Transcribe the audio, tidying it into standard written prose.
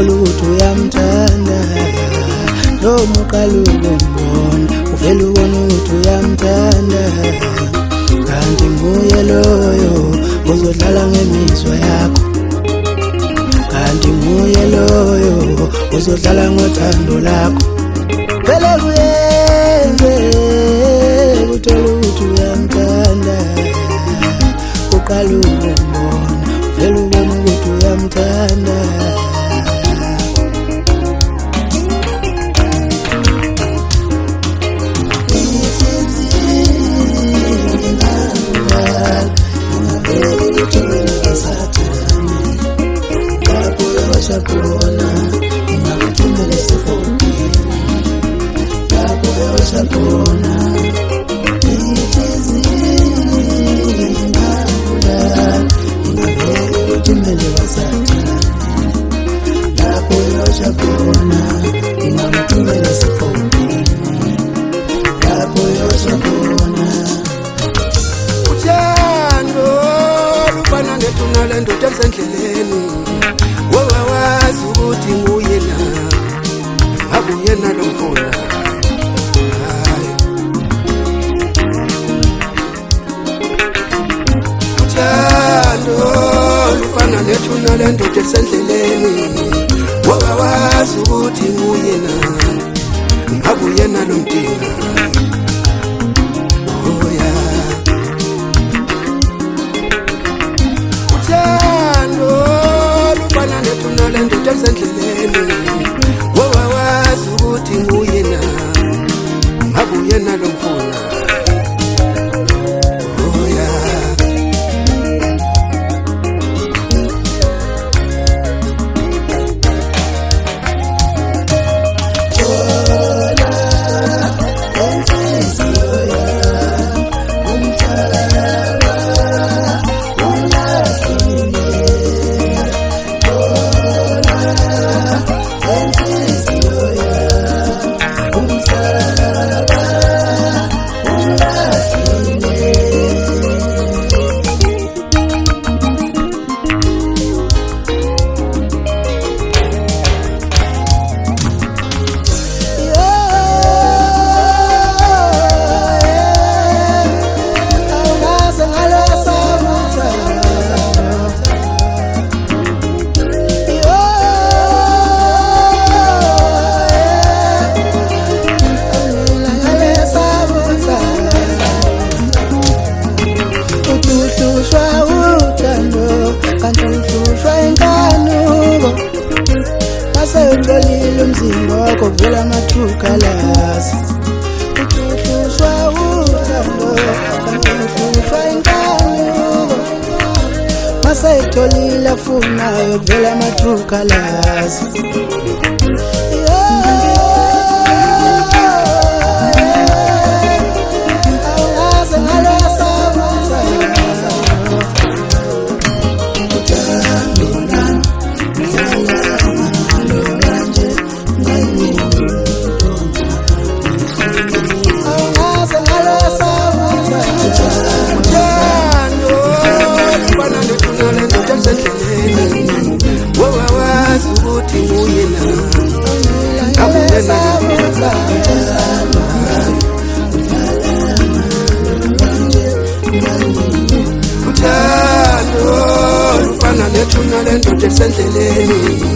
uthola ukuthi uyamthanda noma uqala ukumbona uvela ubona ukuthi uyamthanda kanti nguye loyo uzodlala ngemizwa yakho kanti nguye loyo uzodlala ngothando lakho vele kuyenze uthola ukuthi uyamthanda uqala ukumbona vele ubona ukuthi uyamthanda Sakona, inakutumele sifoni. Yako yo sakona, ifizi nakula, inakutumele wasatani. Yako yo sakona, inakutumele sifoni. Yako yo sakona. Uthando lufana nethunala ndoda esendleleni. Wawazi ukuthi nguyena akuyena lomfuna uthando lufana nethuna lendoda esendleleni wawazi ukuthi nguyena akuyena lomdinga lendoda esendleleni wawazi ukuthi nguyena akuyena lomfuna Utholile umzimba wakho vela amathukalasi uthuswa uthando uthuswa inkanuko masayitholile afunayo vela amathukalasi uthando lufana nethuna lendoda esendleleni